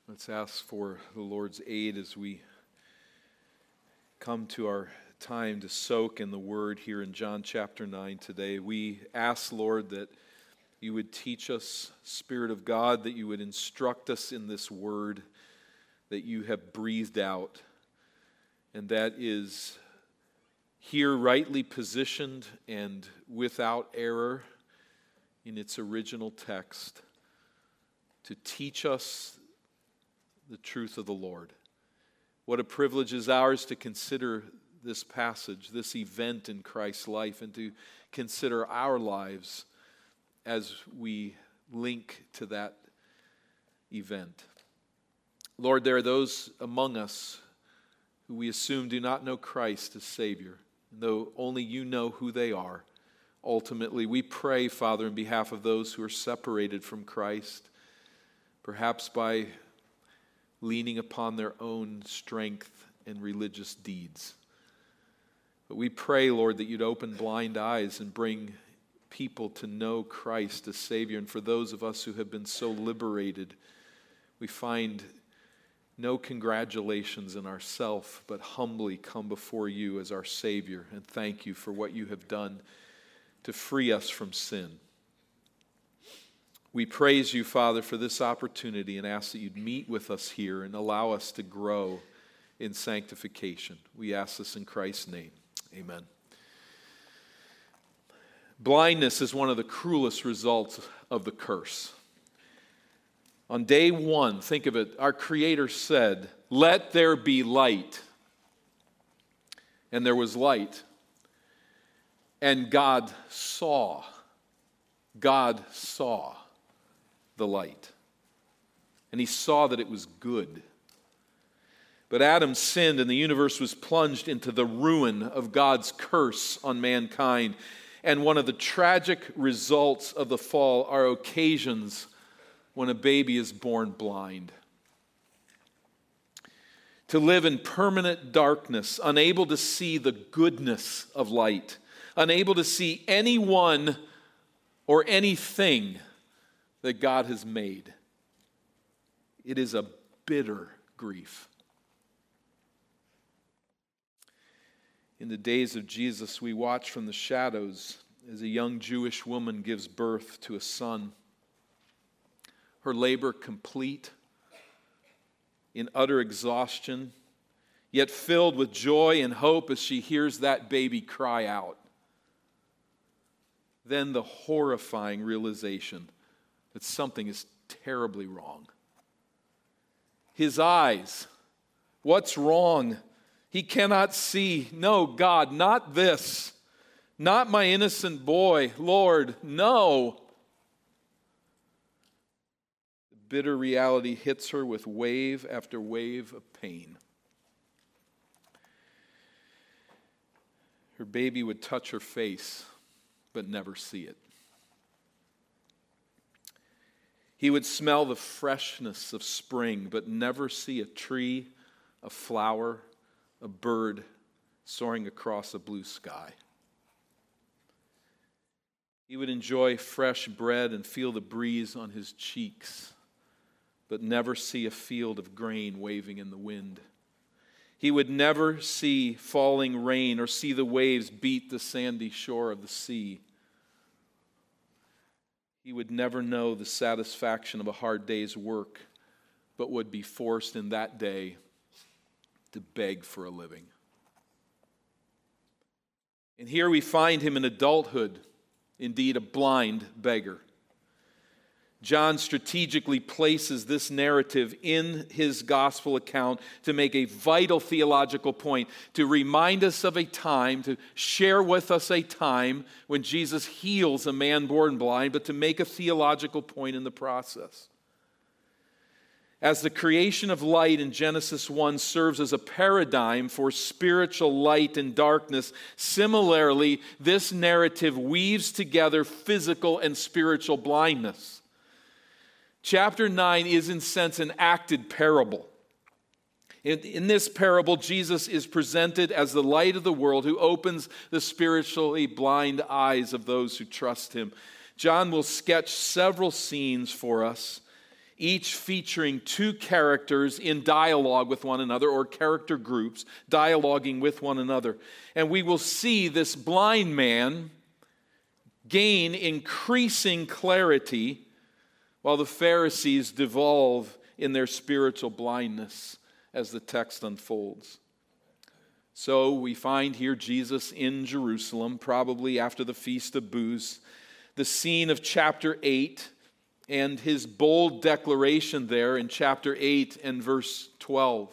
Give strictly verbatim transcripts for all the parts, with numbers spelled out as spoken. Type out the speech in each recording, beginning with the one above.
Let's ask for the Lord's aid as we come to our time to soak in the Word here in John chapter nine today. We ask, Lord, that you would teach us, Spirit of God, that you would instruct us in this Word that you have breathed out, and that is here rightly positioned and without error in its original text to teach us the truth of the Lord. What a privilege is ours to consider this passage, this event in Christ's life, and to consider our lives as we link to that event. Lord, there are those among us who we assume do not know Christ as Savior, though only you know who they are. Ultimately, we pray, Father, in behalf of those who are separated from Christ, perhaps by leaning upon their own strength and religious deeds. But we pray, Lord, that you'd open blind eyes and bring people to know Christ as Savior. And for those of us who have been so liberated, we find no congratulations in ourselves, but humbly come before you as our Savior and thank you for what you have done to free us from sin. We praise you, Father, for this opportunity and ask that you'd meet with us here and allow us to grow in sanctification. We ask this in Christ's name. Amen. Blindness is one of the cruelest results of the curse. On day one, think of it, our Creator said, "Let there be light." And there was light. And God saw. God saw the light. And he saw that it was good. But Adam sinned and the universe was plunged into the ruin of God's curse on mankind. And one of the tragic results of the fall are occasions when a baby is born blind. To live in permanent darkness, unable to see the goodness of light, unable to see anyone or anything that God has made. It is a bitter grief. In the days of Jesus, we watch from the shadows as a young Jewish woman gives birth to a son. Her labor complete, in utter exhaustion, yet filled with joy and hope as she hears that baby cry out. Then the horrifying realization that something is terribly wrong. His eyes, what's wrong? He cannot see. No, God, not this. Not my innocent boy. Lord, no. The bitter reality hits her with wave after wave of pain. Her baby would touch her face, but never see it. He would smell the freshness of spring, but never see a tree, a flower, a bird soaring across a blue sky. He would enjoy fresh bread and feel the breeze on his cheeks, but never see a field of grain waving in the wind. He would never see falling rain or see the waves beat the sandy shore of the sea. He would never know the satisfaction of a hard day's work, but would be forced in that day to beg for a living. And here we find him in adulthood, indeed a blind beggar. John strategically places this narrative in his gospel account to make a vital theological point, to remind us of a time, to share with us a time when Jesus heals a man born blind, but to make a theological point in the process. As the creation of light in Genesis one serves as a paradigm for spiritual light and darkness, similarly, this narrative weaves together physical and spiritual blindness. Chapter nine is, in a sense, an acted parable. In, in this parable, Jesus is presented as the light of the world who opens the spiritually blind eyes of those who trust him. John will sketch several scenes for us each featuring two characters in dialogue with one another, or character groups dialoguing with one another. And we will see this blind man gain increasing clarity while the Pharisees devolve in their spiritual blindness as the text unfolds. So we find here Jesus in Jerusalem, probably after the Feast of Booths, the scene of chapter eight, and his bold declaration there in chapter eight and verse twelve.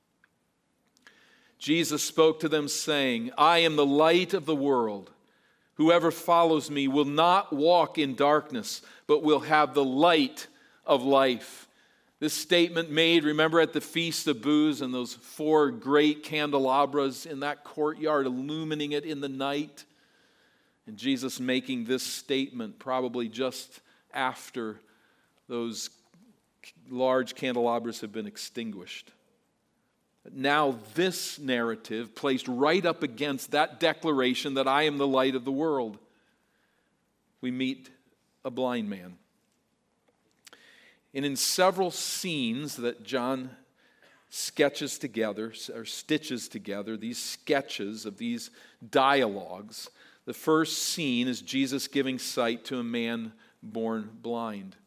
Jesus spoke to them saying, "I am the light of the world. Whoever follows me will not walk in darkness, but will have the light of life." This statement made, remember, at the Feast of Booths, and those four great candelabras in that courtyard illumining it in the night. And Jesus making this statement probably just after those large candelabras have been extinguished. Now this narrative placed right up against that declaration that I am the light of the world. We meet a blind man. And in several scenes that John sketches together, or stitches together, these sketches of these dialogues, the first scene is Jesus giving sight to a man born blind.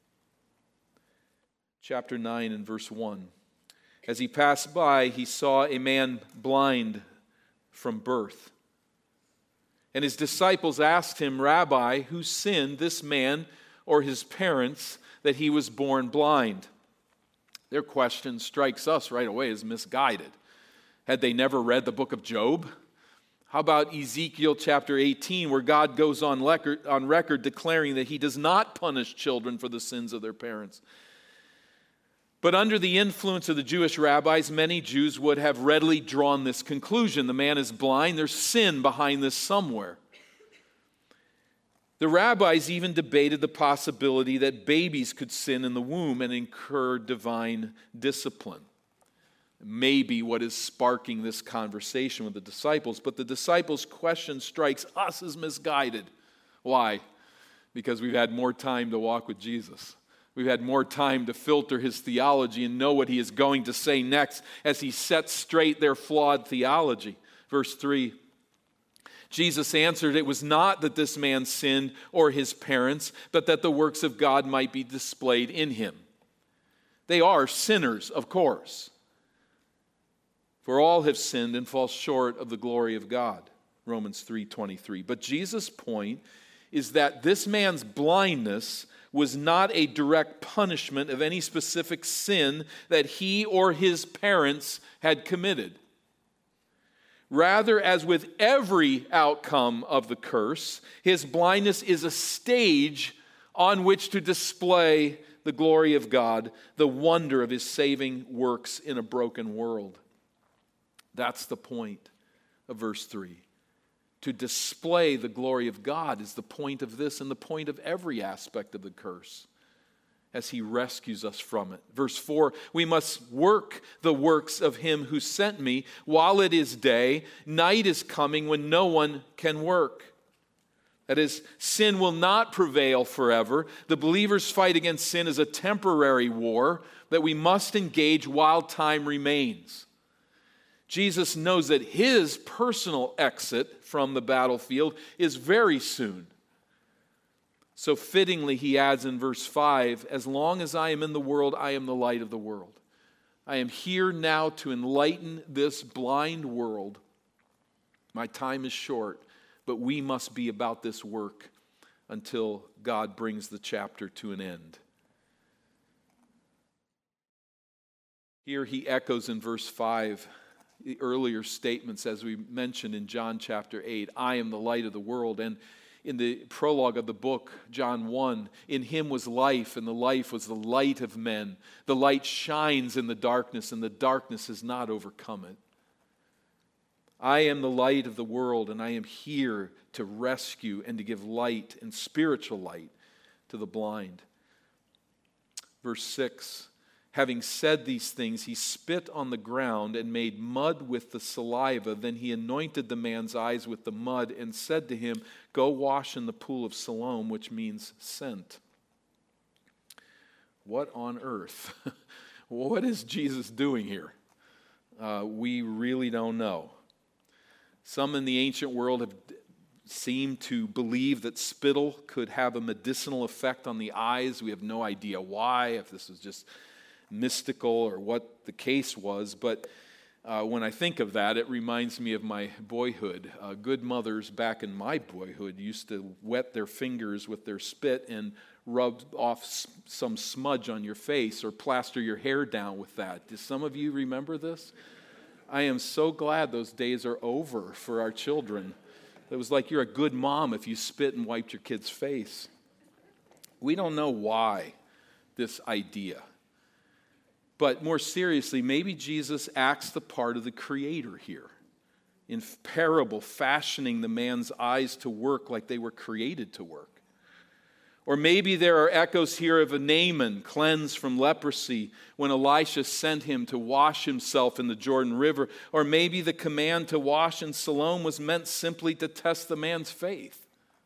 Chapter nine and verse one. As he passed by, he saw a man blind from birth. And his disciples asked him, "Rabbi, who sinned, this man or his parents, that he was born blind?" Their question strikes us right away as misguided. Had they never read the book of Job? How about Ezekiel chapter eighteen, where God goes on record, on record declaring that he does not punish children for the sins of their parents? But under the influence of the Jewish rabbis, many Jews would have readily drawn this conclusion. The man is blind. There's sin behind this somewhere. The rabbis even debated the possibility that babies could sin in the womb and incur divine discipline. Maybe what is sparking this conversation with the disciples. But the disciples' question strikes us as misguided. Why? Because we've had more time to walk with Jesus. We've had more time to filter his theology and know what he is going to say next as he sets straight their flawed theology. Verse three, Jesus answered, "It was not that this man sinned or his parents, but that the works of God might be displayed in him." They are sinners, of course. For all have sinned and fall short of the glory of God. Romans three twenty-three. But Jesus' point is that this man's blindness was not a direct punishment of any specific sin that he or his parents had committed. Rather, as with every outcome of the curse, his blindness is a stage on which to display the glory of God, the wonder of his saving works in a broken world. That's the point of verse three. To display the glory of God is the point of this and the point of every aspect of the curse as he rescues us from it. Verse four, we must work the works of him who sent me while it is day. Night is coming when no one can work. That is, sin will not prevail forever. The believer's fight against sin is a temporary war that we must engage while time remains. Jesus knows that his personal exit from the battlefield is very soon. So fittingly, he adds in verse five, "As long as I am in the world, I am the light of the world." I am here now to enlighten this blind world. My time is short, but we must be about this work until God brings the chapter to an end. Here he echoes in verse five the earlier statements, as we mentioned in John chapter eight, "I am the light of the world." And in the prologue of the book, John one, "In him was life, and the life was the light of men. The light shines in the darkness, and the darkness has not overcome it." I am the light of the world, and I am here to rescue and to give light and spiritual light to the blind. Verse six, having said these things, he spit on the ground and made mud with the saliva. Then he anointed the man's eyes with the mud and said to him, "Go wash in the pool of Siloam," which means sent. What on earth? What is Jesus doing here? Uh, we really don't know. Some in the ancient world have seemed to believe that spittle could have a medicinal effect on the eyes. We have no idea why, if this was just mystical or what the case was. But uh, when I think of that, it reminds me of my boyhood. Uh, good mothers back in my boyhood used to wet their fingers with their spit and rub off s- some smudge on your face or plaster your hair down with that. Do some of you remember this? I am so glad those days are over for our children. It was like you're a good mom if you spit and wiped your kid's face. We don't know why this idea. But more seriously, maybe Jesus acts the part of the Creator here, in parable fashioning the man's eyes to work like they were created to work. Or maybe there are echoes here of a Naaman cleansed from leprosy when Elisha sent him to wash himself in the Jordan River. Or maybe the command to wash in Siloam was meant simply to test the man's faith.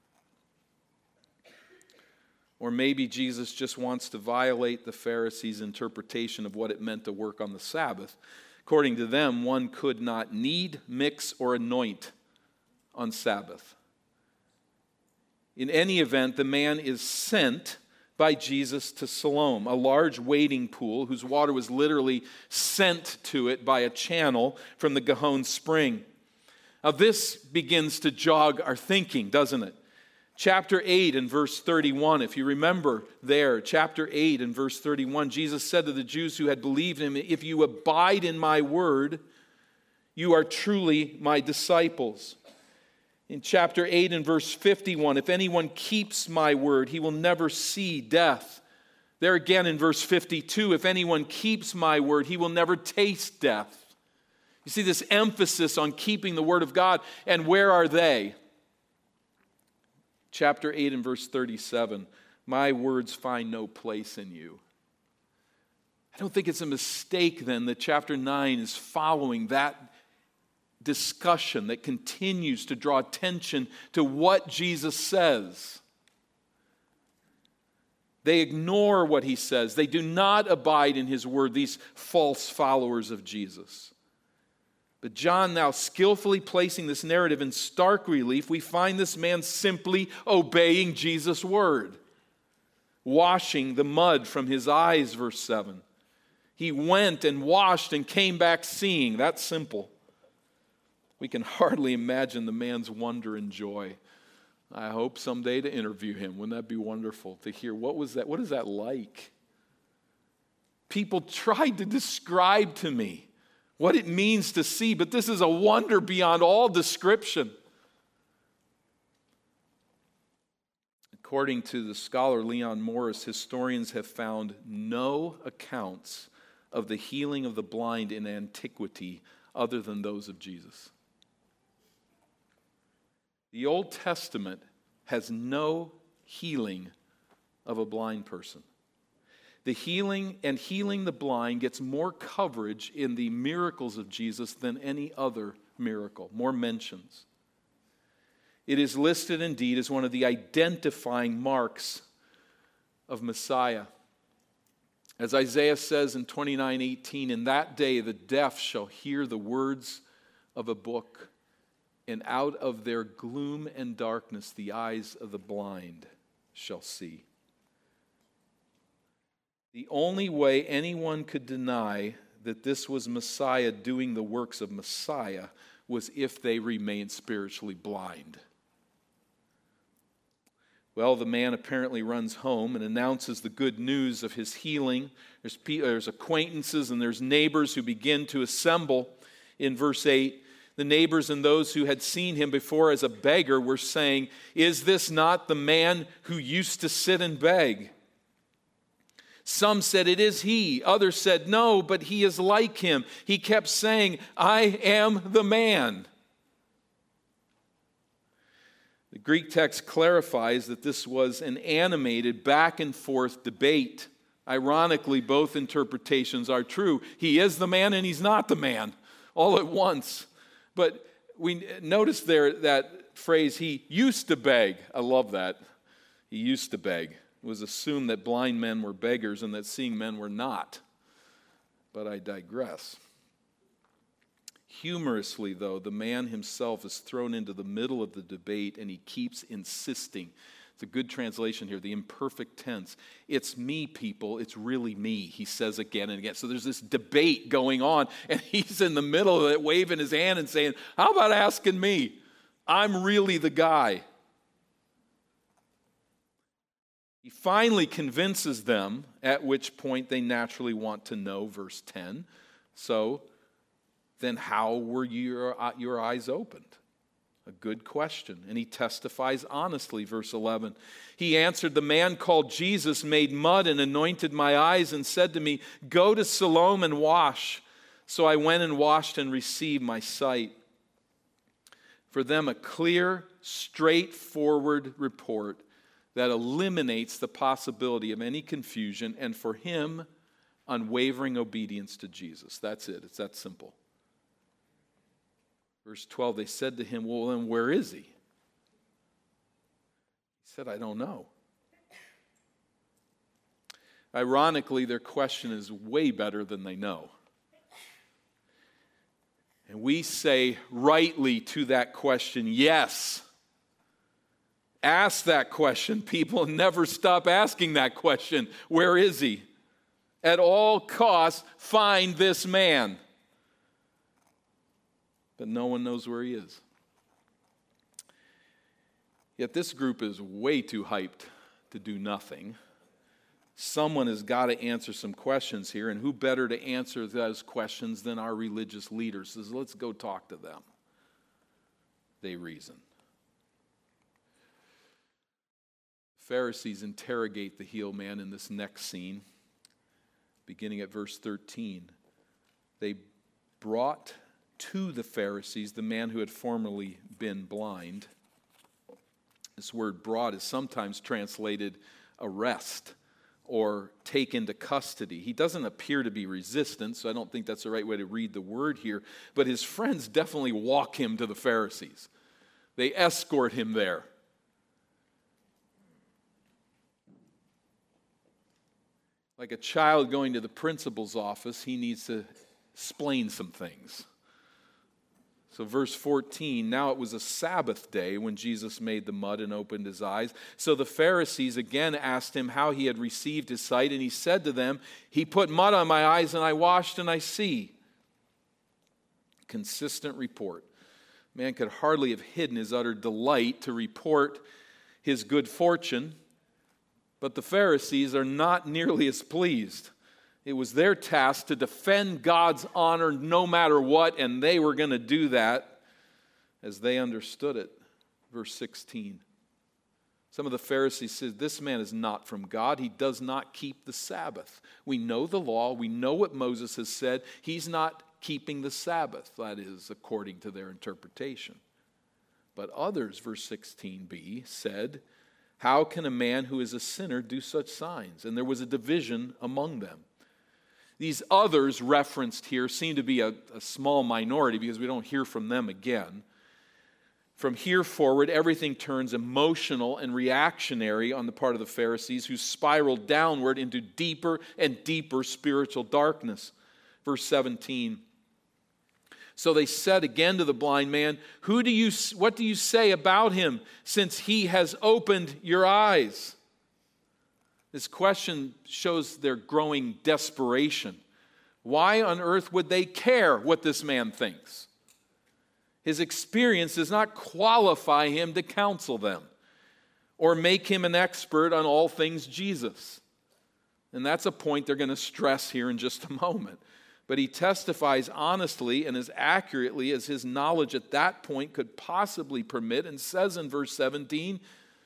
Or maybe Jesus just wants to violate the Pharisees' interpretation of what it meant to work on the Sabbath. According to them, one could not knead, mix, or anoint on Sabbath. In any event, the man is sent by Jesus to Siloam, a large wading pool whose water was literally sent to it by a channel from the Gihon spring. Now this begins to jog our thinking, doesn't it? Chapter eight and verse thirty-one, if you remember there, chapter eight and verse thirty-one, Jesus said to the Jews who had believed him, "If you abide in my word, you are truly my disciples." In chapter eight and verse fifty-one, if anyone keeps my word, he will never see death. There again in verse fifty-two, if anyone keeps my word, he will never taste death. You see this emphasis on keeping the word of God. And where are they? Chapter eight and verse thirty-seven, my words find no place in you. I don't think it's a mistake then that chapter nine is following that discussion that continues to draw attention to what Jesus says. They ignore what he says. They do not abide in his word, these false followers of Jesus. But John, now skillfully placing this narrative in stark relief, we find this man simply obeying Jesus' word, washing the mud from his eyes, verse seven. He went and washed and came back seeing. That's simple. We can hardly imagine the man's wonder and joy. I hope someday to interview him. Wouldn't that be wonderful to hear? What was that? What is that like? People tried to describe to me what it means to see, but this is a wonder beyond all description. According to the scholar Leon Morris, historians have found no accounts of the healing of the blind in antiquity other than those of Jesus. The Old Testament has no healing of a blind person. The healing and healing the blind gets more coverage in the miracles of Jesus than any other miracle, more mentions. It is listed indeed as one of the identifying marks of Messiah. As Isaiah says in twenty-nine eighteen, in that day the deaf shall hear the words of a book, and out of their gloom and darkness the eyes of the blind shall see. The only way anyone could deny that this was Messiah doing the works of Messiah was if they remained spiritually blind. Well, the man apparently runs home and announces the good news of his healing. There's, there's acquaintances and there's neighbors who begin to assemble. In verse eight, the neighbors and those who had seen him before as a beggar were saying, "Is this not the man who used to sit and beg?" Some said, "It is he." Others said, "No, but he is like him." He kept saying, "I am the man." The Greek text clarifies that this was an animated back and forth debate. Ironically, both interpretations are true. He is the man and he's not the man, all at once. But we notice there that phrase, he used to beg. I love that. He used to beg. It was assumed that blind men were beggars and that seeing men were not. But I digress. Humorously, though, the man himself is thrown into the middle of the debate and he keeps insisting. It's a good translation here, the imperfect tense. It's me, people. It's really me, he says again and again. So there's this debate going on, and he's in the middle of it, waving his hand and saying, how about asking me? I'm really the guy. He finally convinces them, at which point they naturally want to know, verse ten. So, then how were your, your eyes opened? A good question. And he testifies honestly, verse eleven. He answered, the man called Jesus made mud and anointed my eyes and said to me, go to Siloam and wash. So I went and washed and received my sight. For them, a clear, straightforward report that eliminates the possibility of any confusion, and for him, unwavering obedience to Jesus. That's it. It's that simple. Verse twelve, they said to him, well, then where is he? He said, I don't know. Ironically, their question is way better than they know. And we say rightly to that question, yes. Ask that question, people, and never stop asking that question. Where is he? At all costs, find this man. But no one knows where he is. Yet this group is way too hyped to do nothing. Someone has got to answer some questions here, and who better to answer those questions than our religious leaders? So let's go talk to them. They reason. Pharisees interrogate the healed man in this next scene, beginning at verse thirteen. They brought to the Pharisees the man who had formerly been blind. This word brought is sometimes translated arrest or take into custody. He doesn't appear to be resistant, so I don't think that's the right way to read the word here. But his friends definitely walk him to the Pharisees. They escort him there. Like a child going to the principal's office, he needs to explain some things. So verse fourteen, now it was a Sabbath day when Jesus made the mud and opened his eyes. So the Pharisees again asked him how he had received his sight, and he said to them, he put mud on my eyes and I washed and I see. Consistent report. Man could hardly have hidden his utter delight to report his good fortune, but the Pharisees are not nearly as pleased. It was their task to defend God's honor no matter what, and they were going to do that as they understood it. Verse sixteen. Some of the Pharisees said, this man is not from God. He does not keep the Sabbath. We know the law. We know what Moses has said. He's not keeping the Sabbath. That is, according to their interpretation. But others, verse sixteen b, said, how can a man who is a sinner do such signs? And there was a division among them. These others referenced here seem to be a, a small minority because we don't hear from them again. From here forward, everything turns emotional and reactionary on the part of the Pharisees, who spiral downward into deeper and deeper spiritual darkness. Verse seventeen. So they said again to the blind man, "Who do you? What do you say about him, since he has opened your eyes?" This question shows their growing desperation. Why on earth would they care what this man thinks? His experience does not qualify him to counsel them or make him an expert on all things Jesus. And that's a point they're going to stress here in just a moment. But he testifies honestly and as accurately as his knowledge at that point could possibly permit, and says in verse seventeen,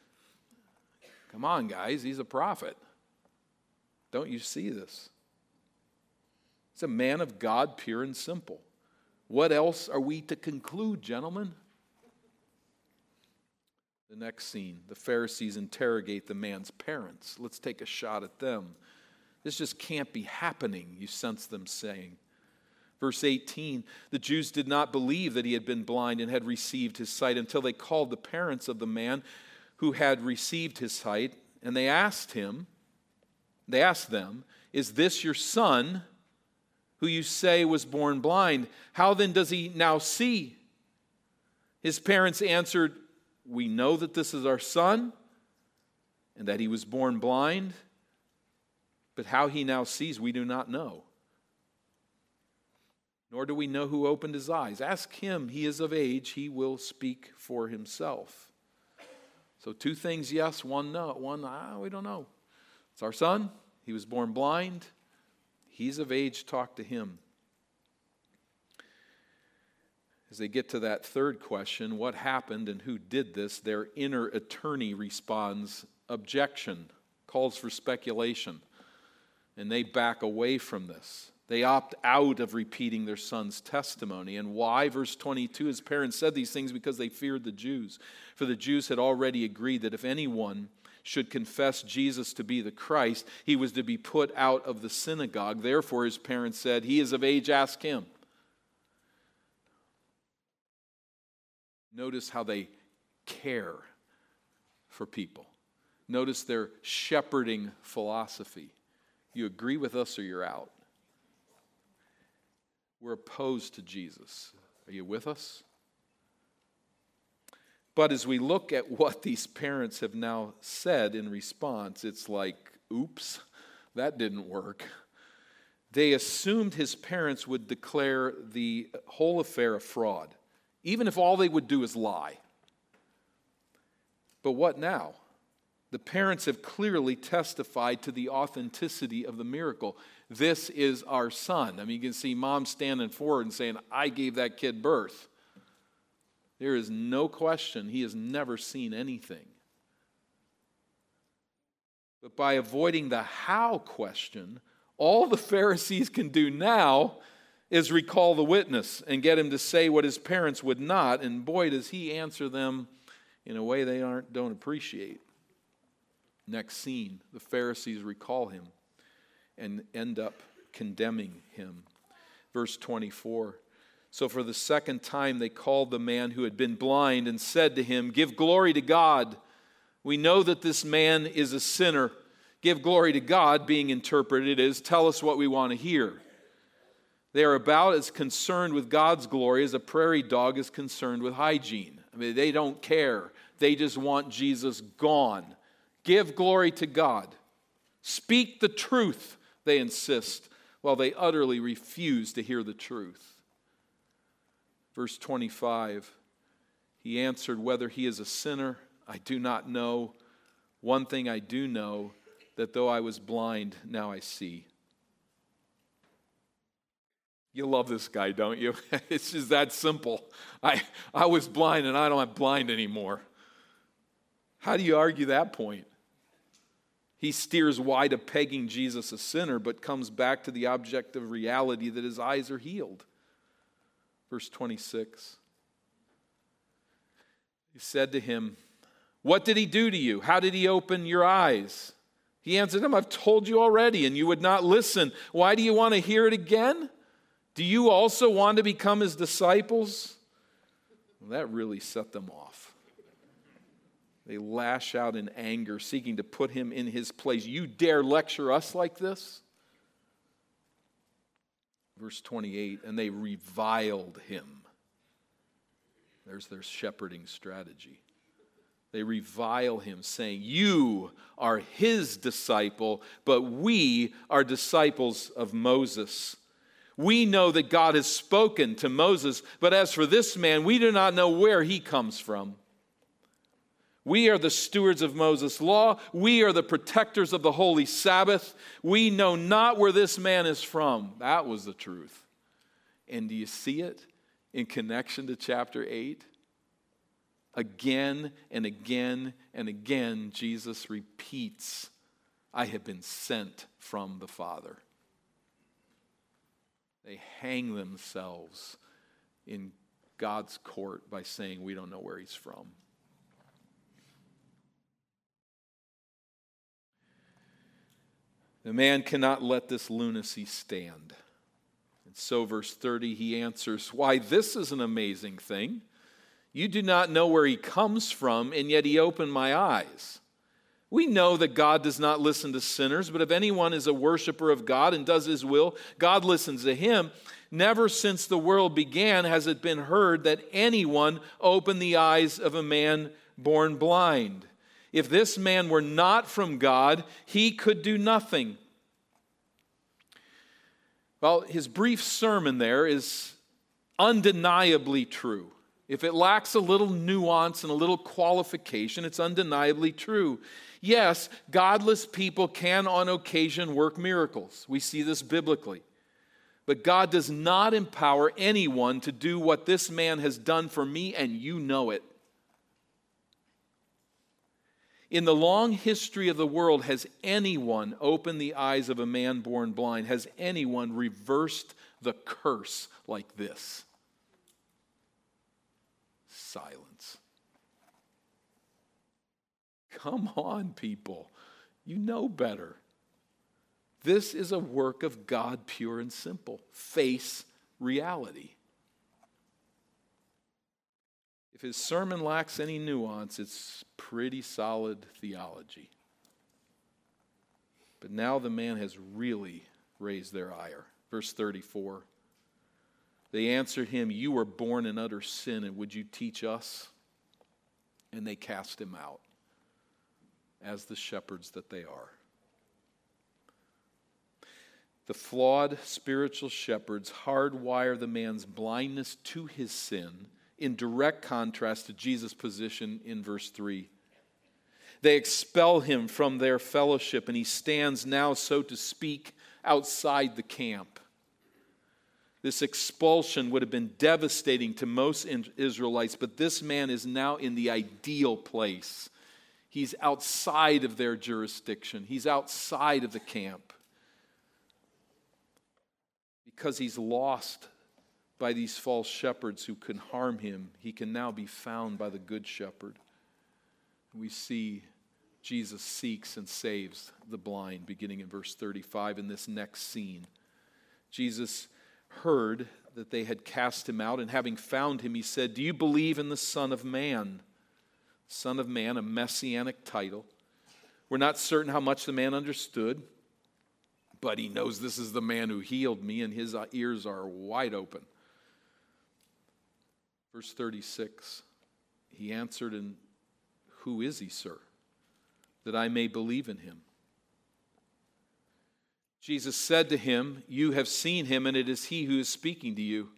come on, guys, he's a prophet. Don't you see this? He's a man of God, pure and simple. What else are we to conclude, gentlemen? The next scene, the Pharisees interrogate the man's parents. Let's take a shot at them. This just can't be happening, you sense them saying. Verse eighteen, the Jews did not believe that he had been blind and had received his sight until they called the parents of the man who had received his sight And they asked him, they asked them, "Is this your son, who you say was born blind? How then does he now see?" His parents answered, "We know that this is our son, and that he was born blind, but how he now sees we do not know. Nor do we know who opened his eyes. Ask him, he is of age, he will speak for himself." So two things, yes, one no. One, ah, we don't know. It's our son, he was born blind, he's of age, talk to him. As they get to that third question, what happened and who did this, their inner attorney responds, objection, calls for speculation. And they back away from this. They opt out of repeating their son's testimony. And why? Verse twenty-two, his parents said these things because they feared the Jews. For the Jews had already agreed that if anyone should confess Jesus to be the Christ, he was to be put out of the synagogue. Therefore, his parents said, "He is of age, ask him." Notice how they care for people. Notice their shepherding philosophy. You agree with us or you're out. We're opposed to Jesus. Are you with us? But as we look at what these parents have now said in response, it's like, oops, that didn't work. They assumed his parents would declare the whole affair a fraud, even if all they would do is lie. But what now? The parents have clearly testified to the authenticity of the miracle. This is our son. I mean, you can see mom standing forward and saying, "I gave that kid birth." There is no question he has never seen anything. But by avoiding the how question, all the Pharisees can do now is recall the witness and get him to say what his parents would not. And boy, does he answer them in a way they aren't, don't appreciate. Next scene, the Pharisees recall him and end up condemning him. Verse twenty-four, so for the second time they called the man who had been blind and said to him, "Give glory to God. We know that this man is a sinner." Give glory to God, being interpreted as, tell us what we want to hear. They are about as concerned with God's glory as a prairie dog is concerned with hygiene. I mean, they don't care. They just want Jesus gone. Give glory to God. Speak the truth, they insist, while they utterly refuse to hear the truth. Verse twenty-five, he answered, "Whether he is a sinner, I do not know. One thing I do know, that though I was blind, now I see." You love this guy, don't you? It's just that simple. I, I was blind and I don't have blind anymore. How do you argue that point? He steers wide of pegging Jesus a sinner, but comes back to the objective reality that his eyes are healed. Verse twenty-six. He said to him, "What did he do to you? How did he open your eyes?" He answered him, "I've told you already, and you would not listen. Why do you want to hear it again? Do you also want to become his disciples?" Well, that really set them off. They lash out in anger, seeking to put him in his place. "You dare lecture us like this?" Verse twenty-eight, and they reviled him. There's their shepherding strategy. They revile him, saying, "You are his disciple, but we are disciples of Moses. We know that God has spoken to Moses, but as for this man, we do not know where he comes from. We are the stewards of Moses' law. We are the protectors of the holy Sabbath. We know not where this man is from." That was the truth. And do you see it in connection to chapter eight? Again and again and again, Jesus repeats, "I have been sent from the Father." They hang themselves in God's court by saying, "We don't know where he's from." The man cannot let this lunacy stand. And so, verse thirty, he answers, "Why, this is an amazing thing. You do not know where he comes from, and yet he opened my eyes. We know that God does not listen to sinners, but if anyone is a worshiper of God and does his will, God listens to him. Never since the world began has it been heard that anyone opened the eyes of a man born blind. If this man were not from God, he could do nothing. Well, his brief sermon there is undeniably true. If it lacks a little nuance and a little qualification, it's undeniably true. Yes, godless people can on occasion work miracles. We see this biblically. But God does not empower anyone to do what this man has done for me, and you know it. In the long history of the world, has anyone opened the eyes of a man born blind? Has anyone reversed the curse like this? Silence. Come on, people. You know better. This is a work of God, pure and simple. Face reality. If his sermon lacks any nuance, it's pretty solid theology. But now the man has really raised their ire. Verse thirty-four. They answered him, "You were born in utter sin, and would you teach us?" And they cast him out, as the shepherds that they are. The flawed spiritual shepherds hardwire the man's blindness to his sin, in direct contrast to Jesus' position in verse three. They expel him from their fellowship, and he stands now, so to speak, outside the camp. This expulsion would have been devastating to most Israelites, but this man is now in the ideal place. He's outside of their jurisdiction. He's outside of the camp. Because he's lost by these false shepherds who can harm him, he can now be found by the good shepherd. We see Jesus seeks and saves the blind, beginning in verse thirty-five in this next scene. Jesus heard that they had cast him out, and having found him, he said, "Do you believe in the Son of Man?" Son of Man, a messianic title. We're not certain how much the man understood, but he knows this is the man who healed me, and his ears are wide open. Verse thirty-six, he answered, "And who is he, sir, that I may believe in him?" Jesus said to him, "You have seen him, and it is he who is speaking to you."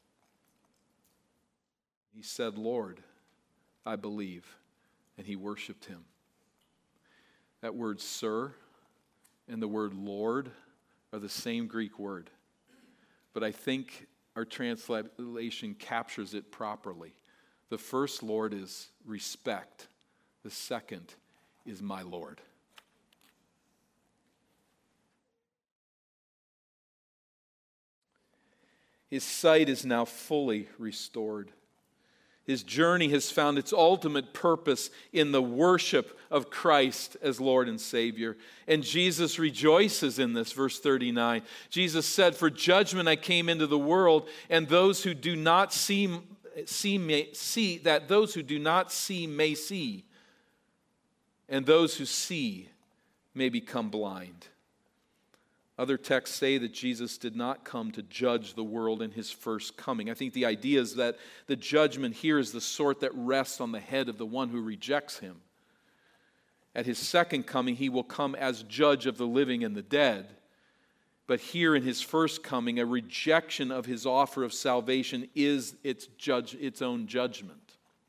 He said, "Lord, I believe." And he worshiped him. That word "sir" and the word "Lord" are the same Greek word. But I think our translation captures it properly. The first Lord is respect. The second is my Lord. His sight is now fully restored. His journey has found its ultimate purpose in the worship of Christ as Lord and Savior. And Jesus rejoices in this, verse thirty-nine. Jesus said, "For judgment I came into the world, and those who do not see, see, may, see that those who do not see may see, and those who see may become blind." Other texts say that Jesus did not come to judge the world in his first coming. I think the idea is that the judgment here is the sort that rests on the head of the one who rejects him. At his second coming, he will come as judge of the living and the dead. But here in his first coming, a rejection of his offer of salvation is its judge, its own judgment.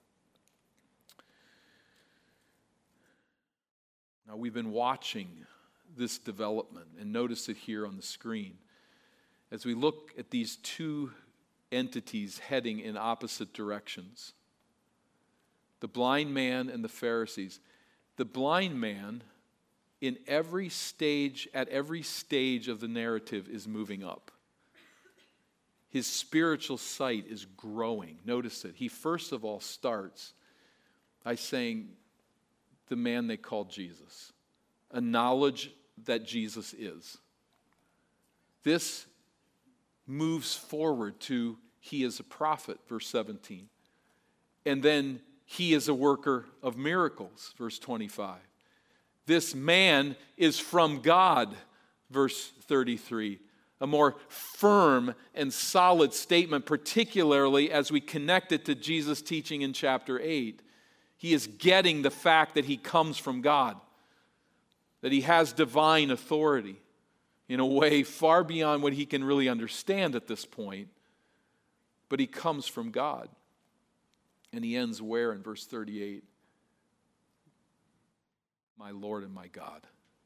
Now, we've been watching this development, and notice it here on the screen. As we look at these two entities heading in opposite directions, the blind man and the Pharisees. The blind man, in every stage, at every stage of the narrative, is moving up. His spiritual sight is growing. Notice it. He first of all starts by saying, the man they called Jesus. A knowledge that Jesus is. This moves forward to he is a prophet, verse seventeen. And then he is a worker of miracles, verse twenty-five. This man is from God, verse thirty-three. A more firm and solid statement, particularly as we connect it to Jesus' teaching in chapter eight. He is getting the fact that he comes from God, that he has divine authority in a way far beyond what he can really understand at this point. But he comes from God. And he ends where in verse thirty-eight? My Lord and my God.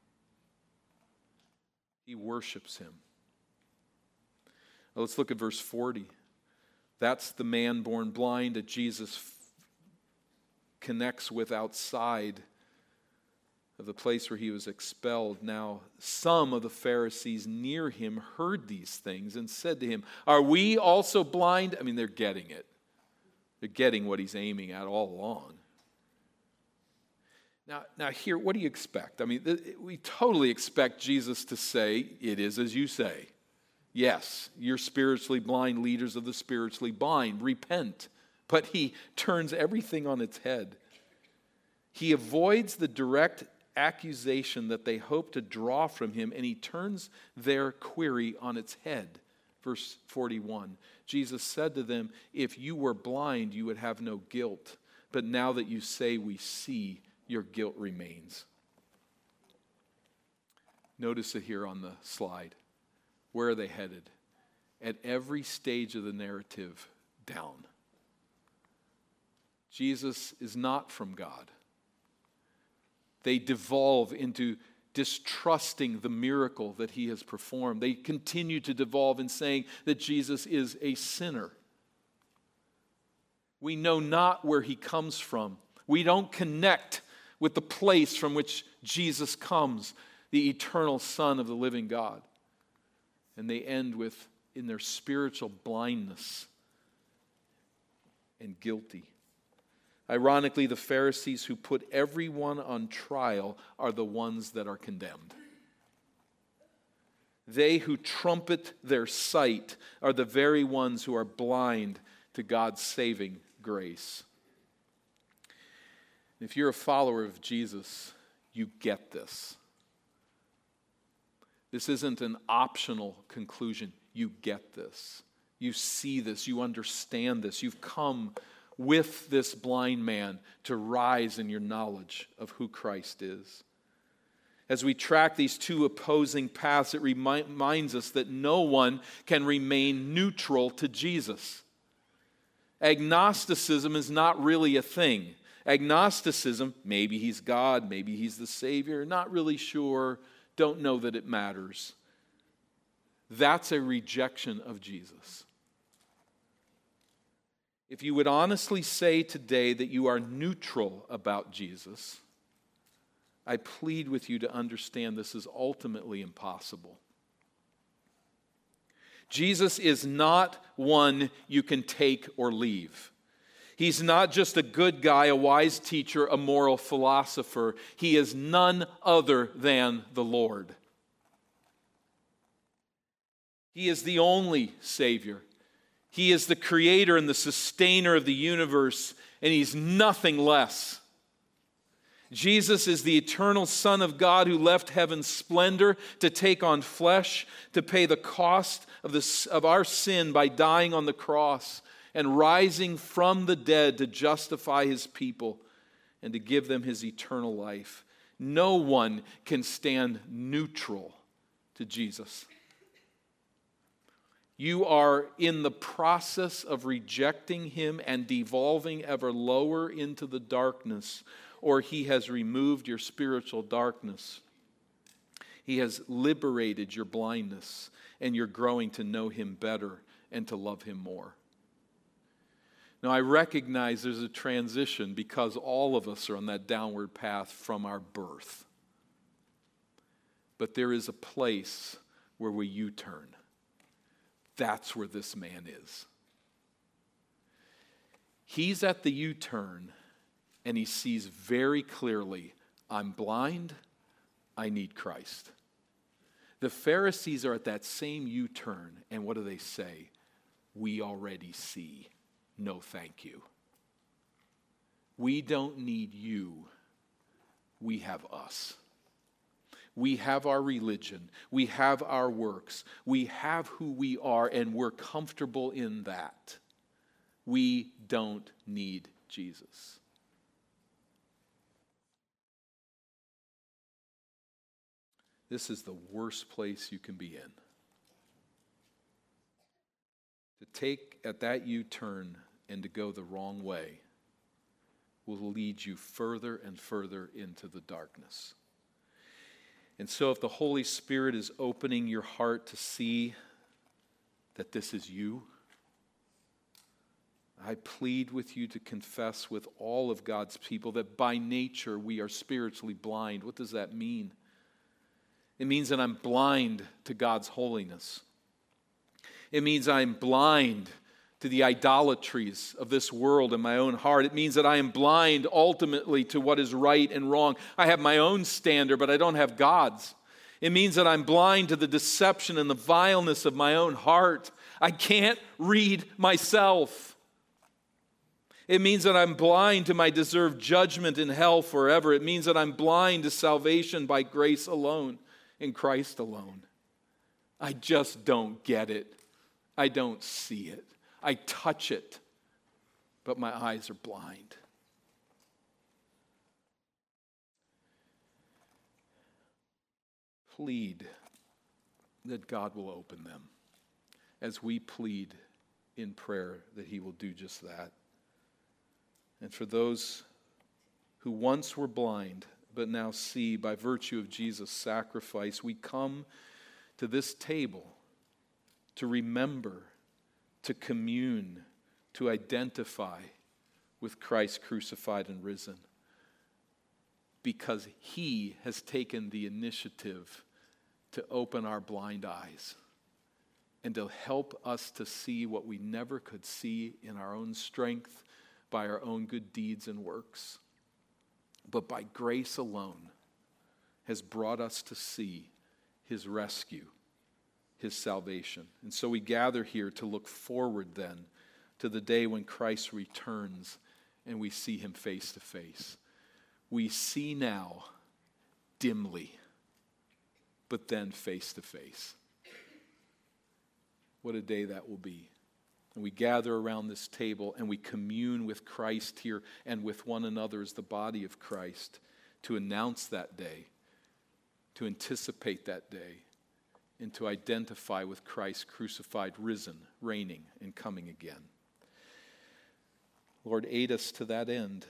He worships him. Now let's look at verse forty. That's the man born blind that Jesus f- connects with outside of the place where he was expelled. Now, some of the Pharisees near him heard these things and said to him, are we also blind? I mean, they're getting it. They're getting what he's aiming at all along. Now, now here, what do you expect? I mean, th- we totally expect Jesus to say, it is as you say. Yes, you're spiritually blind, leaders of the spiritually blind. Repent. But he turns everything on its head. He avoids the direct accusation that they hope to draw from him, and he turns their query on its head. Verse forty-one, Jesus said to them, if you were blind, you would have no guilt. But now that you say we see, your guilt remains. Notice it here on the slide. Where are they headed? At every stage of the narrative, down. Jesus is not from God. They devolve into distrusting the miracle that he has performed. They continue to devolve in saying that Jesus is a sinner. We know not where he comes from. We don't connect with the place from which Jesus comes, the eternal Son of the living God. And they end with, in their spiritual blindness and guilty. Ironically, the Pharisees who put everyone on trial are the ones that are condemned. They who trumpet their sight are the very ones who are blind to God's saving grace. If you're a follower of Jesus, you get this. This isn't an optional conclusion. You get this. You see this. You understand this. You've come with this blind man to rise in your knowledge of who Christ is. As we track these two opposing paths, it reminds us that no one can remain neutral to Jesus. Agnosticism is not really a thing. Agnosticism, maybe he's God, maybe he's the Savior, not really sure, don't know that it matters. That's a rejection of Jesus. If you would honestly say today that you are neutral about Jesus, I plead with you to understand this is ultimately impossible. Jesus is not one you can take or leave. He's not just a good guy, a wise teacher, a moral philosopher. He is none other than the Lord. He is the only Savior. He is the creator and the sustainer of the universe, and he's nothing less. Jesus is the eternal Son of God who left heaven's splendor to take on flesh, to pay the cost of, the, of our sin by dying on the cross and rising from the dead to justify his people and to give them his eternal life. No one can stand neutral to Jesus. You are in the process of rejecting him and devolving ever lower into the darkness, or he has removed your spiritual darkness. He has liberated your blindness, and you're growing to know him better and to love him more. Now, I recognize there's a transition because all of us are on that downward path from our birth. But there is a place where we U-turn. That's where this man is. He's at the U-turn, and he sees very clearly, I'm blind, I need Christ. The Pharisees are at that same U-turn, and what do they say? We already see. No, thank you. We don't need you. We have us. We have our religion. We have our works. We have who we are, and we're comfortable in that. We don't need Jesus. This is the worst place you can be in. To take at that U-turn and to go the wrong way will lead you further and further into the darkness. And so if the Holy Spirit is opening your heart to see that this is you, I plead with you to confess with all of God's people that by nature we are spiritually blind. What does that mean? It means that I'm blind to God's holiness. It means I'm blind to the idolatries of this world in my own heart. It means that I am blind ultimately to what is right and wrong. I have my own standard, but I don't have God's. It means that I'm blind to the deception and the vileness of my own heart. I can't read myself. It means that I'm blind to my deserved judgment in hell forever. It means that I'm blind to salvation by grace alone, in Christ alone. I just don't get it. I don't see it. I touch it, but my eyes are blind. Plead that God will open them as we plead in prayer that He will do just that. And for those who once were blind but now see by virtue of Jesus' sacrifice, we come to this table to remember, to commune, to identify with Christ crucified and risen, because He has taken the initiative to open our blind eyes and to help us to see what we never could see in our own strength, by our own good deeds and works, but by grace alone has brought us to see His rescue, His salvation. And so we gather here to look forward then to the day when Christ returns and we see Him face to face. We see now dimly, but then face to face. What a day that will be. And we gather around this table and we commune with Christ here and with one another as the body of Christ to announce that day, to anticipate that day, and to identify with Christ crucified, risen, reigning, and coming again. Lord, aid us to that end.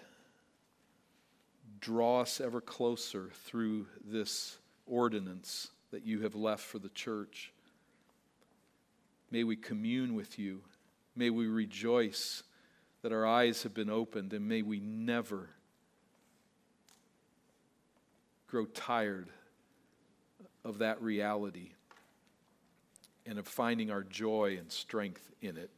Draw us ever closer through this ordinance that you have left for the church. May we commune with you. May we rejoice that our eyes have been opened, and may we never grow tired of that reality and of finding our joy and strength in it.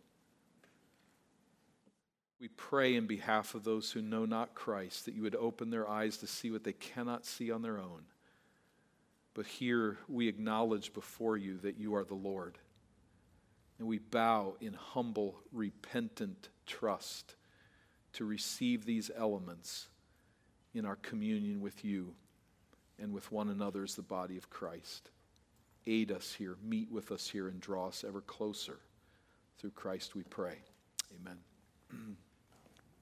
We pray in behalf of those who know not Christ that you would open their eyes to see what they cannot see on their own. But here we acknowledge before you that you are the Lord. And we bow in humble, repentant trust to receive these elements in our communion with you and with one another as the body of Christ. Aid us here, meet with us here, and draw us ever closer. Through Christ we pray. Amen.